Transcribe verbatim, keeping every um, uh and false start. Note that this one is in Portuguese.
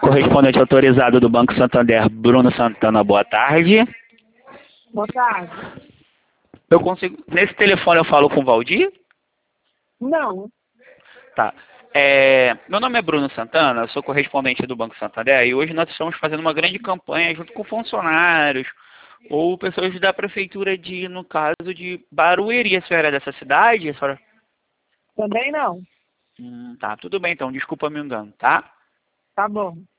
correspondente autorizado do Banco Santander, Bruno Santana, boa tarde. Boa tarde. Eu consigo... Nesse telefone eu falo com o Valdir? Não. Tá. É, meu nome é Bruno Santana, eu sou correspondente do Banco Santander e hoje nós estamos fazendo uma grande campanha junto com funcionários ou pessoas da prefeitura de, no caso, de Barueri. A senhora é dessa cidade? A senhora... Também não. Hum, tá, tudo bem então, desculpa me engano, tá? Tá bom.